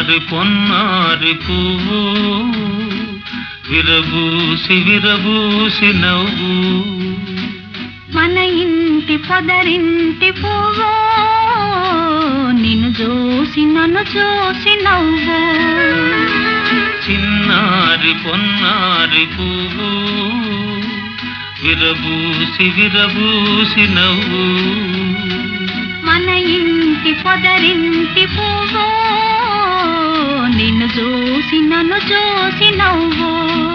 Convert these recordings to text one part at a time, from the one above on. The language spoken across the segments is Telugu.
పొన్నారి పువ్వు విరబూసి విరబూసి నవ్వు మన ఇంటి పొదరింటి పువ్వు నిన్ను చూసి నన్ను చూసి నవ్వు చిన్నారి పొన్నారి పువ్వు విరబూసి విరబూసి నవ్వు మన ఇంటి పొదరింటి పువ్వు నిన్ను చూసి నన్ను చూసి నవ్వు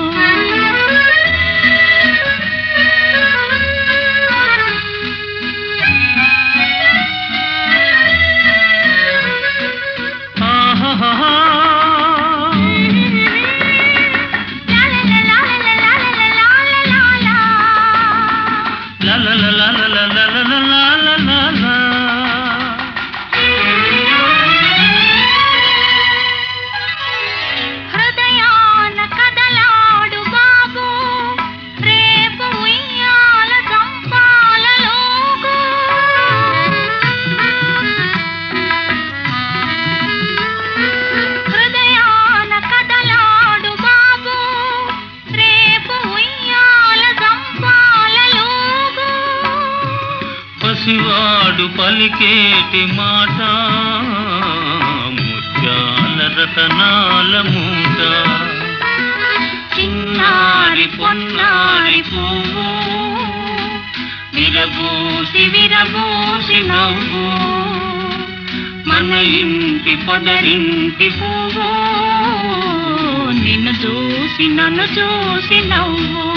హృదయాన కదలాడు బాబు రేపు ఉయ్యాల చంపాలలోగు హృదయాన కదలాడు బాబు రేపు ఉయ్యాల చంపాలలోగు పసివాడు పలికేటి మాట ముత్యాల రతనాల మూట చిన్నారి పొన్నారి పువ్వు విరబూసి విరబూసి నవ్వు మన ఇంటి పొదరింటి పువ్వు నిన్ను చూసి నన్ను చూసి నవ్వు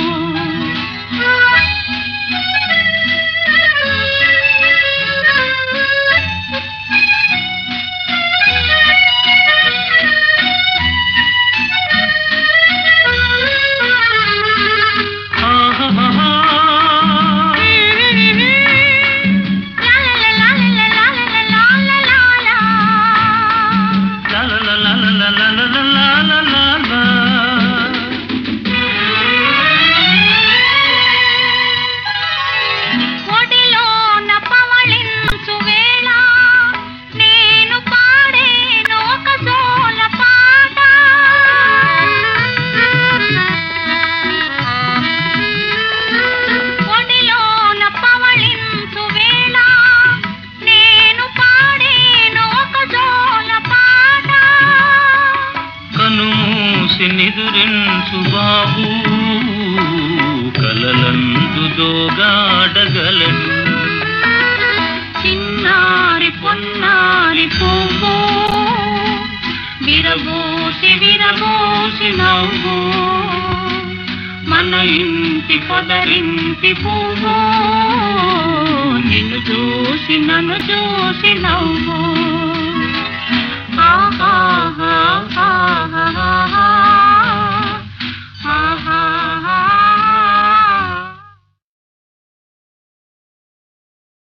ఒడిలోన పవళించు వేళ నేను పాడేను ఒక జోల పాట ఒడిలోన పవళించు వేళ నేను పాడేను ఒక జోల పాట కనుమూసి నిదురించు బాబు కలలందు దోగాడగలడు చిన్నారి పొన్నారి పువ్వు విరబూసి విరబూసి నవ్వు మన ఇంటి పొదరింటి పువ్వు నిన్ను చూసి నన్ను చూసి నవ్వు ఆహా